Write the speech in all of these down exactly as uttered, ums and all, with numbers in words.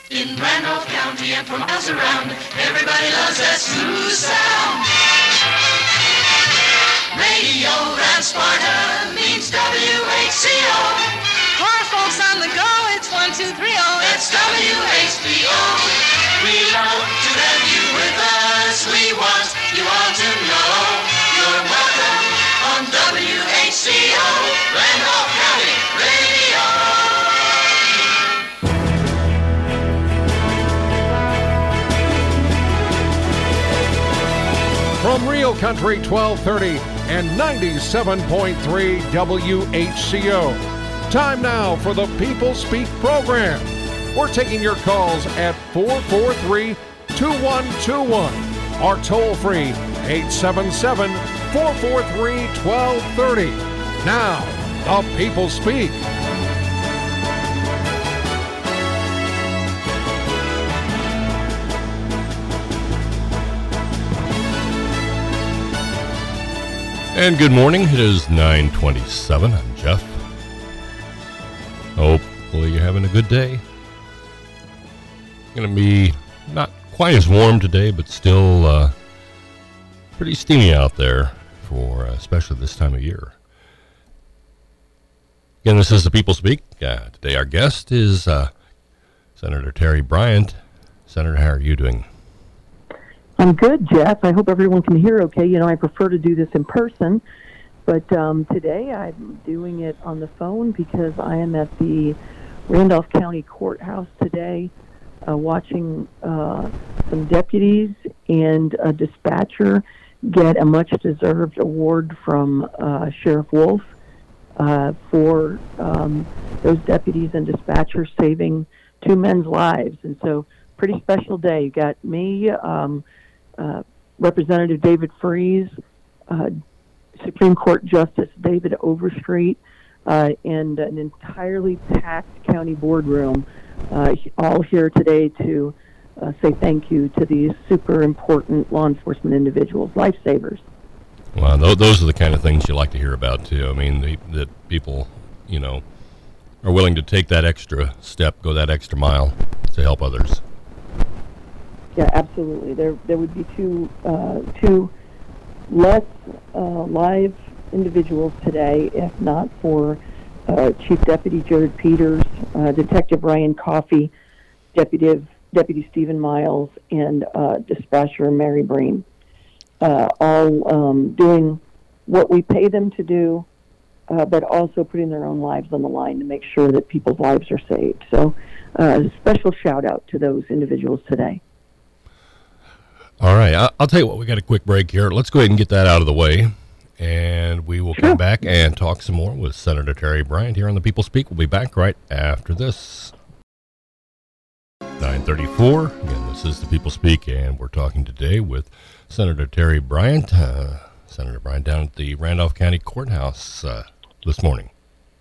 In Randolph County and for miles around, everybody loves that smooth sound. Radio and Sparta means W H C O. Car folks on the go, it's one, two, three, oh. It's W H B O. We love to have you with us. We want you all to know you're welcome on W H C O, Randolph County Radio. From Real Country twelve thirty and ninety-seven point three W H C O. Time now for the People Speak program. We're taking your calls at four four three, two one two one or toll free eight seven seven, four four three, one two three zero. Now, the People Speak. And good morning. It is nine twenty-seven. I'm Jeff. Hopefully you're having a good day. Going to be not quite as warm today, but still uh, pretty steamy out there for uh, especially this time of year. Again, this is the People Speak. Uh, today our guest is uh, Senator Terry Bryant. Senator, how are you doing? I'm good, Jeff. I hope everyone can hear okay. You know, I prefer to do this in person, but um, today I'm doing it on the phone because I am at the Randolph County Courthouse today uh, watching uh, some deputies and a dispatcher get a much-deserved award from uh, Sheriff Wolf uh, for um, those deputies and dispatchers saving two men's lives. And so, pretty special day. You got me, um, Uh, Representative David Freese, uh, Supreme Court Justice David Overstreet, uh, and an entirely packed county boardroom, uh, all here today to uh, say thank you to these super important law enforcement individuals, lifesavers. Well, th- those are the kind of things you like to hear about, too. I mean, the, that people, you know, are willing to take that extra step, go that extra mile to help others. Yeah, absolutely. There, there would be two, uh, two less uh, live individuals today, if not for uh, Chief Deputy Jared Peters, uh, Detective Ryan Coffey, Deputy Deputy Stephen Miles, and uh, Dispatcher Mary Breen, uh, all um, doing what we pay them to do, uh, but also putting their own lives on the line to make sure that people's lives are saved. So, uh, a special shout out to those individuals today. All right, I'll tell you what, we got a quick break here. Let's go ahead and get that out of the way, and we will come back and talk some more with Senator Terry Bryant here on the People Speak. We'll be back right after this. nine thirty-four, again, this is the People Speak, and we're talking today with Senator Terry Bryant, uh, Senator Bryant down at the Randolph County Courthouse uh, this morning.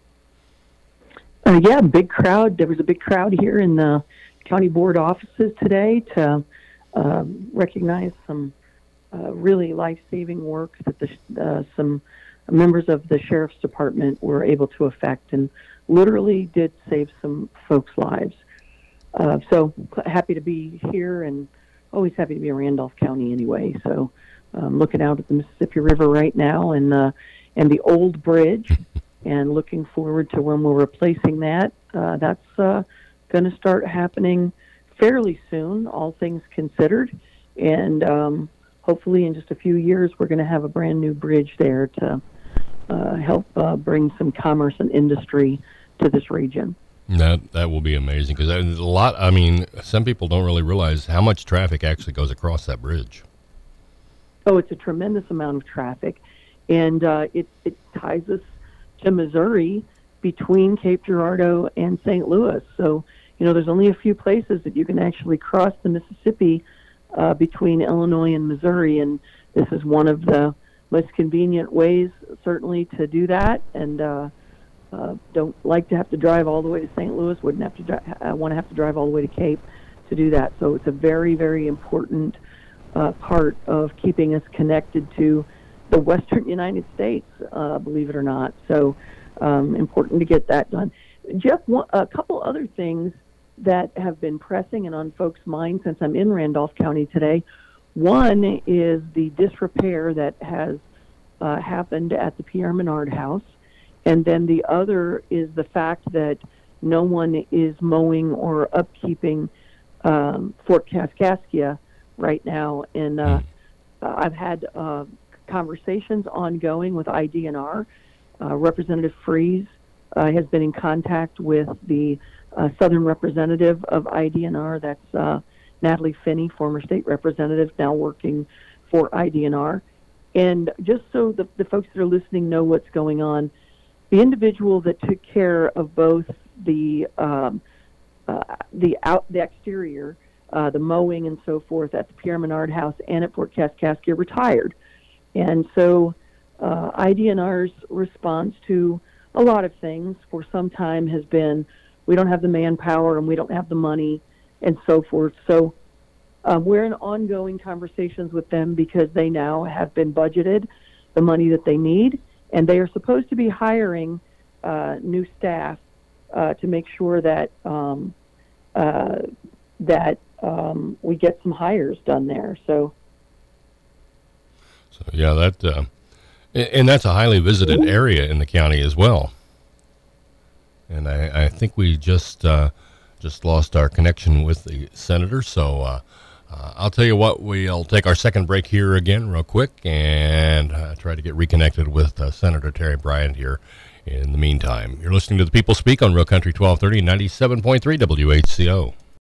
Uh, yeah, big crowd. There was a big crowd here in the county board offices today to Uh, recognize some uh, really life-saving work that the, uh, some members of the Sheriff's Department were able to effect and literally did save some folks' lives. Uh, so happy to be here and always happy to be in Randolph County anyway. So um, looking out at the Mississippi River right now and, uh, and the old bridge and looking forward to when we're replacing that. Uh, that's uh, going to start happening fairly soon, all things considered, and um, hopefully in just a few years we're going to have a brand new bridge there to uh, help uh, bring some commerce and industry to this region. That that will be amazing because a lot. I mean, some people don't really realize how much traffic actually goes across that bridge. Oh, it's a tremendous amount of traffic, and uh, it it ties us to Missouri between Cape Girardeau and Saint Louis. So, you know, there's only a few places that you can actually cross the Mississippi uh, between Illinois and Missouri, and this is one of the most convenient ways, certainly, to do that. And uh, uh, don't like to have to drive all the way to Saint Louis. Wouldn't have to dri- uh, want to have to drive all the way to Cape to do that. So it's a very, very important uh, part of keeping us connected to the Western United States, uh, believe it or not. So um, important to get that done. Jeff, one, a couple other things that have been pressing and on folks' minds since I'm in Randolph County today. One is the disrepair that has uh, happened at the Pierre Menard House, and then the other is the fact that no one is mowing or upkeeping um, Fort Kaskaskia right now. And uh, I've had uh, conversations ongoing with I D N R. Uh, Representative Freeze uh, has been in contact with the uh, Southern representative of I D N R. That's uh, Natalie Finney, former state representative, now working for I D N R. And just so the, the folks that are listening know what's going on, the individual that took care of both the um, uh, the out the exterior, uh, the mowing and so forth at the Pierre Menard House and at Fort Kaskaskia retired. And so uh, I D N R's response to a lot of things for some time has been, we don't have the manpower and we don't have the money and so forth. So um, we're in ongoing conversations with them because they now have been budgeted the money that they need, and they are supposed to be hiring uh, new staff uh, to make sure that um, uh, that um, we get some hires done there. So. So yeah, that uh, and that's a highly visited area in the county as well. And I, I think we just uh, just lost our connection with the senator. So uh, uh, I'll tell you what, we'll take our second break here again real quick and uh, try to get reconnected with uh, Senator Terry Bryant here. In the meantime, you're listening to the People Speak on Real Country twelve thirty, ninety-seven point three W H C O.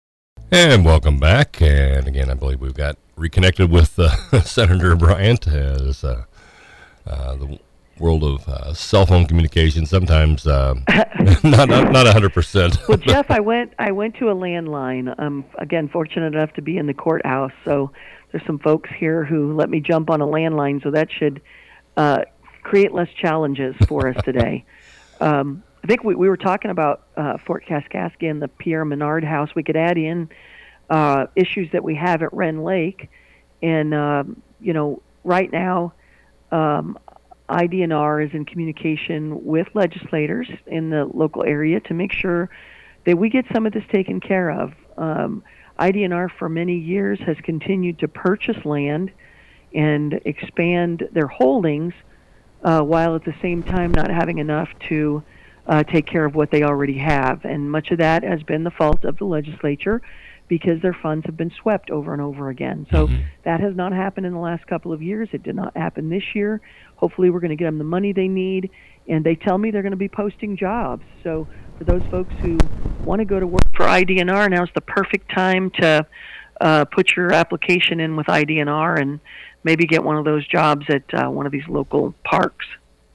And welcome back. And again, I believe we've got reconnected with uh, Senator Bryant as uh, uh, the world of uh, cell phone communication sometimes uh, not not not a hundred percent. Well, Jeff, I went I went to a landline. I'm again fortunate enough to be in the courthouse, so there's some folks here who let me jump on a landline, so that should uh, create less challenges for us today. Um, I think we, we were talking about uh, Fort Kaskaskia and the Pierre Menard House. We could add in uh, issues that we have at Wren Lake. And, um, you know, right now, um, I D N R is in communication with legislators in the local area to make sure that we get some of this taken care of. Um, I D N R for many years has continued to purchase land and expand their holdings uh, while at the same time not having enough to Uh, take care of what they already have. And much of that has been the fault of the legislature because their funds have been swept over and over again. So mm-hmm. that has not happened in the last couple of years. It did not happen this year. Hopefully we're going to get them the money they need. And they tell me they're going to be posting jobs. So for those folks who want to go to work for I D N R, now's the perfect time to uh, put your application in with I D N R and maybe get one of those jobs at uh, one of these local parks.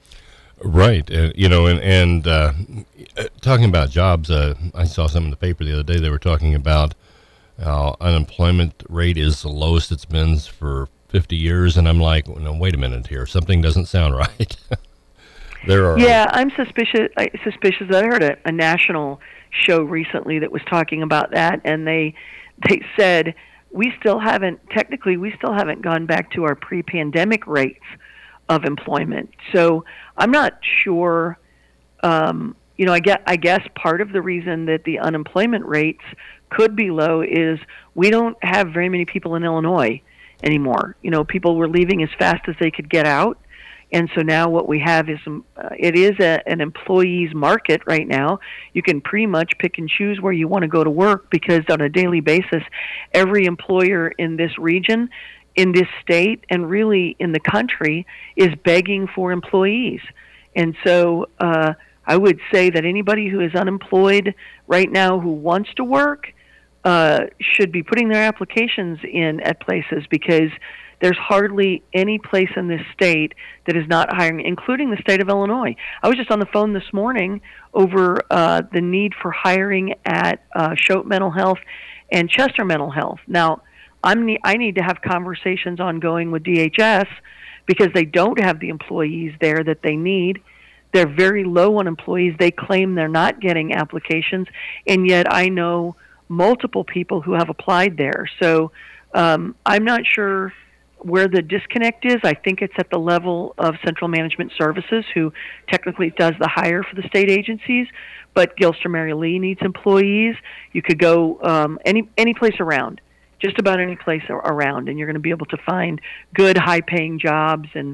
Right. Uh, you know, and, and uh, talking about jobs, uh, I saw some in the paper the other day. They were talking about how unemployment rate is the lowest it's been for fifty years. And I'm like, well, no, wait a minute here. Something doesn't sound right. There are. Yeah, I'm suspicious. I, suspicious. I heard a, a national show recently that was talking about that. And they, they said, we still haven't, technically, we still haven't gone back to our pre-pandemic rates of employment. So I'm not sure, um, you know, I guess, I guess part of the reason that the unemployment rates could be low is we don't have very many people in Illinois anymore. You know, people were leaving as fast as they could get out. And so now what we have is, um, uh, it is a, an employee's market right now. You can pretty much pick and choose where you want to go to work because on a daily basis, every employer in this region, in this state, and really in the country is begging for employees. And so uh, I would say that anybody who is unemployed right now who wants to work uh, should be putting their applications in at places because there's hardly any place in this state that is not hiring, including the state of Illinois. I was just on the phone this morning over uh, the need for hiring at uh, Choate Mental Health and Chester Mental Health. Now, I'm ne- I need to have conversations ongoing with D H S because they don't have the employees there that they need. They're very low on employees. They claim they're not getting applications, and yet I know multiple people who have applied there. So um, I'm not sure where the disconnect is, I think it's at the level of Central Management Services, who technically does the hire for the state agencies. But Gilster Mary Lee needs employees. You could go um, any any place around, just about any place around, and you're going to be able to find good, high-paying jobs. And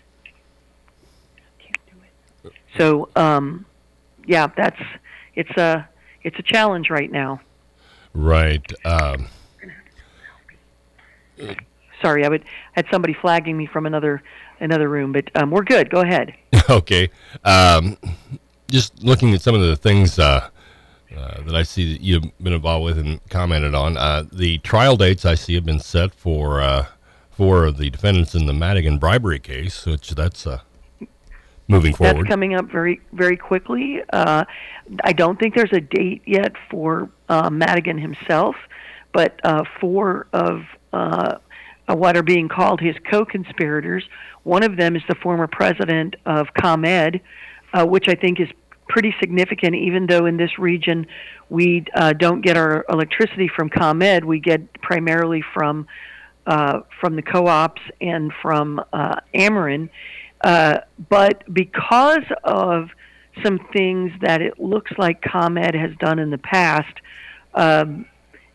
can't do it. So, um, yeah, that's it's a it's a challenge right now. Right. Um. Sorry, I would had somebody flagging me from another another room, but um, we're good. Go ahead. Okay. Um, just looking at some of the things uh, uh, that I see that you've been involved with and commented on, uh, the trial dates I see have been set for uh, for the defendants in the Madigan bribery case, which that's uh, moving forward. That's coming up very very quickly. Uh, I don't think there's a date yet for uh, Madigan himself, but uh, four of uh, Uh, what are being called his co-conspirators. One of them is the former president of ComEd, uh, which I think is pretty significant, even though in this region we uh, don't get our electricity from ComEd. We get primarily from uh, from the co-ops and from uh, Ameren. Uh, but because of some things that it looks like ComEd has done in the past, um,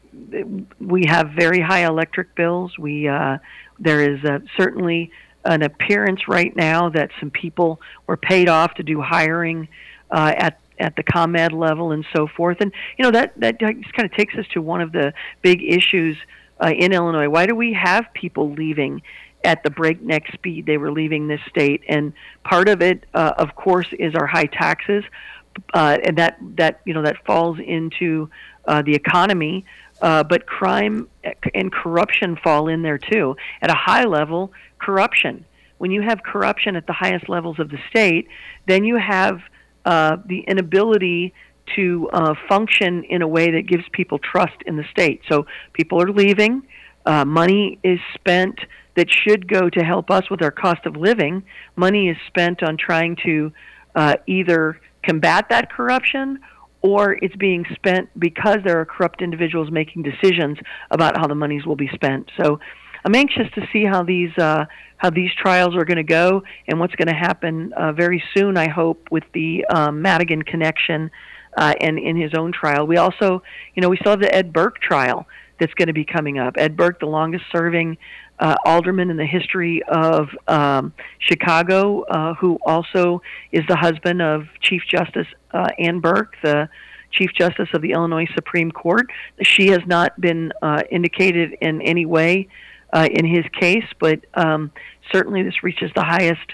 we have very high electric bills. We uh, there is uh, certainly an appearance right now that some people were paid off to do hiring uh, at at the ComEd level and so forth. And you know that that just kind of takes us to one of the big issues uh, in Illinois. Why do we have people leaving at the breakneck speed they were leaving this state? And part of it, uh, of course, is our high taxes, uh, and that that you know that falls into uh, the economy. Uh, but crime and corruption fall in there too. At a high level, corruption. When you have corruption at the highest levels of the state, then you have uh, the inability to uh, function in a way that gives people trust in the state. So people are leaving. Uh, money is spent that should go to help us with our cost of living. Money is spent on trying to uh, either combat that corruption, or it's being spent because there are corrupt individuals making decisions about how the monies will be spent. So I'm anxious to see how these uh, how these trials are going to go and what's going to happen uh, very soon, I hope, with the um, Madigan connection uh, and in his own trial. We also, you know, we still have the Ed Burke trial that's going to be coming up. Ed Burke, the longest-serving uh, alderman in the history of um, Chicago, uh, who also is the husband of Chief Justice uh, Ann Burke, the Chief Justice of the Illinois Supreme Court. She has not been uh, indicated in any way uh, in his case, but um, certainly this reaches the highest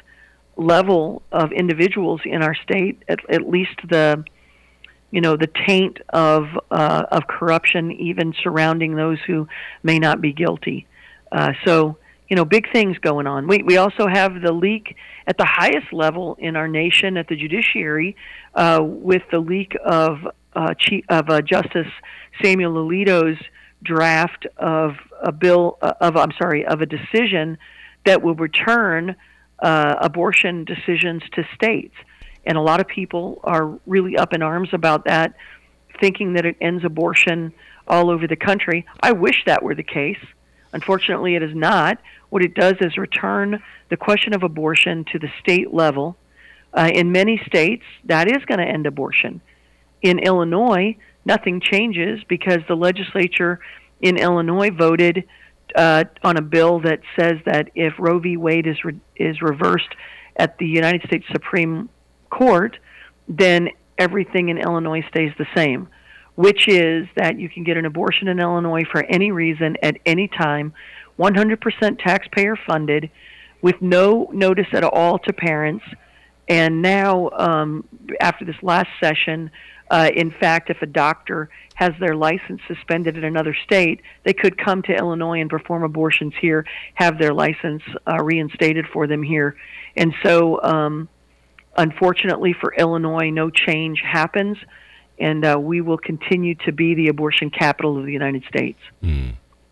level of individuals in our state, at, at least the you know, the taint of uh, of corruption even surrounding those who may not be guilty. Uh, so, you know, big things going on. We we also have the leak at the highest level in our nation at the judiciary uh, with the leak of uh, Chief, of uh, Justice Samuel Alito's draft of a bill uh, of I'm sorry of a decision that will return uh, abortion decisions to states. And a lot of people are really up in arms about that, thinking that it ends abortion all over the country. I wish that were the case. Unfortunately, it is not. What it does is return the question of abortion to the state level. Uh, in many states, that is going to end abortion. In Illinois, nothing changes because the legislature in Illinois voted uh, on a bill that says that if Roe v. Wade is re- is reversed at the United States Supreme Court, then everything in Illinois stays the same, which is that you can get an abortion in Illinois for any reason at any time, one hundred percent taxpayer funded, with no notice at all to parents. And now, um, after this last session, uh, in fact, if a doctor has their license suspended in another state, they could come to Illinois and perform abortions here, have their license uh, reinstated for them here. And so, um, unfortunately for Illinois, no change happens, and uh, we will continue to be the abortion capital of the United States. Mm.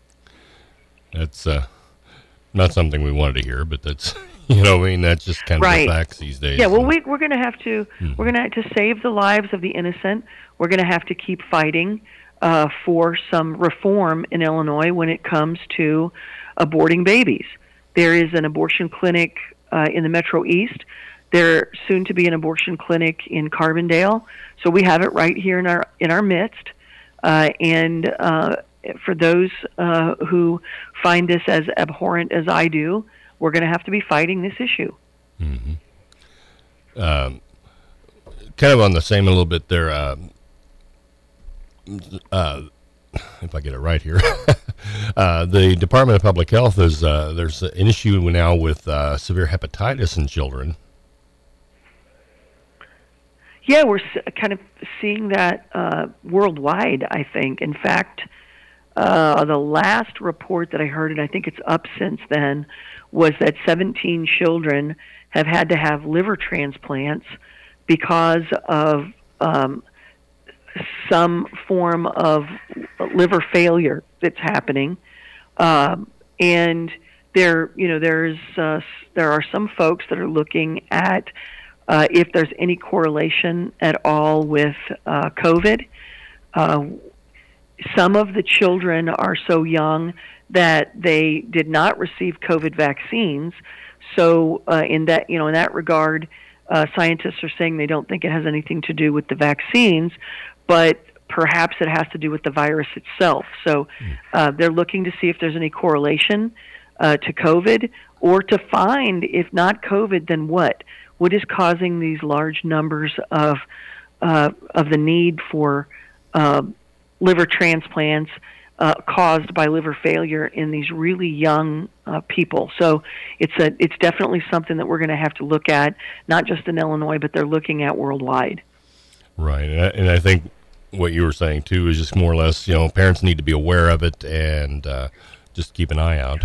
That's uh, not something we wanted to hear, but that's, you know, I mean, that's just kind of right. the facts these days. Yeah, well, we, we're going to have to, mm. we're going to have to save the lives of the innocent. We're going to have to keep fighting uh, for some reform in Illinois when it comes to aborting babies. There is an abortion clinic uh, in the Metro East. There soon to be an abortion clinic in Carbondale. So we have it right here in our in our midst. Uh, and uh, for those uh, who find this as abhorrent as I do, we're going to have to be fighting this issue. Mm-hmm. Um, kind of on the same a little bit there. Uh, uh, if I get it right here, uh, the Department of Public Health is uh, there's an issue now with uh, severe hepatitis in children. Yeah, we're kind of seeing that uh, worldwide, I think. In fact, uh, the last report that I heard, and I think it's up since then, was that seventeen children have had to have liver transplants because of um, some form of liver failure that's happening. Um, and there, you know, there's uh, there are some folks that are looking at Uh, if there's any correlation at all with uh, COVID. Uh, some of the children are so young that they did not receive COVID vaccines. So uh, in that, you know, in that regard, uh, scientists are saying they don't think it has anything to do with the vaccines, but perhaps it has to do with the virus itself. So uh, they're looking to see if there's any correlation uh, to COVID, or to find, if not COVID, then what? What is causing these large numbers of uh, of the need for uh, liver transplants uh, caused by liver failure in these really young uh, people? So it's a it's definitely something that we're going to have to look at, not just in Illinois, but they're looking at worldwide. Right, and I, and I think what you were saying too is just more or less, you know, parents need to be aware of it and uh, just keep an eye out.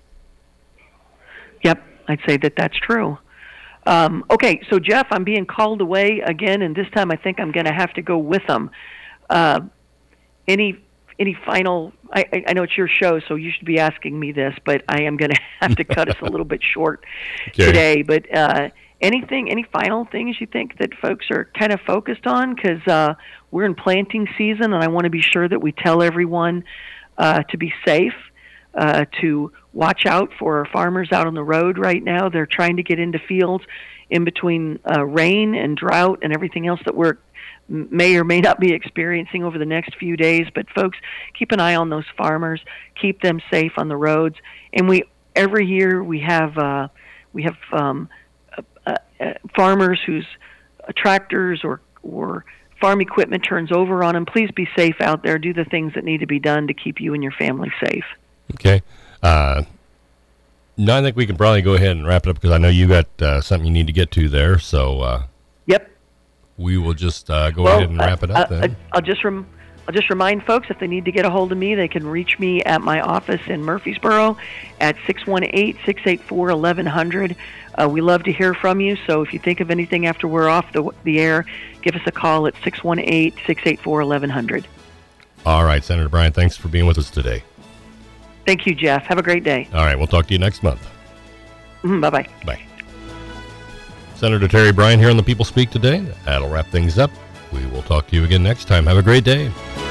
Yep, I'd say that that's true. Um, okay, so Jeff, I'm being called away again, and this time I think I'm going to have to go with them. Uh, any any final? I, I know it's your show, so you should be asking me this, but I am going to have to cut us a little bit short okay. today. But uh, anything, any final things you think that folks are kind of focused on? Because uh, we're in planting season, and I want to be sure that we tell everyone uh, to be safe. Uh, to watch out for our farmers out on the road right now. They're trying to get into fields in between uh, rain and drought and everything else that we're may or may not be experiencing over the next few days. But folks, keep an eye on those farmers. Keep them safe on the roads. And we every year we have uh, we have um, uh, uh, farmers whose uh, tractors or or farm equipment turns over on them. Please be safe out there. Do the things that need to be done to keep you and your family safe. Okay. Uh, no, I think we can probably go ahead and wrap it up because I know you got uh, something you need to get to there. So, uh, yep. We will just uh, go well, ahead and wrap it up uh, then. I'll just rem- I'll just remind folks if they need to get a hold of me, they can reach me at my office in Murfreesboro at six one eight, six eight four, eleven hundred. Uh, we love to hear from you. So if you think of anything after we're off the the air, give us a call at six one eight, six eight four, eleven hundred. All right, Senator Bryan, thanks for being with us today. Thank you, Jeff. Have a great day. All right, we'll talk to you next month. Mm-hmm, bye-bye. Bye. Senator Terry Bryan here on The People Speak today. That'll wrap things up. We will talk to you again next time. Have a great day.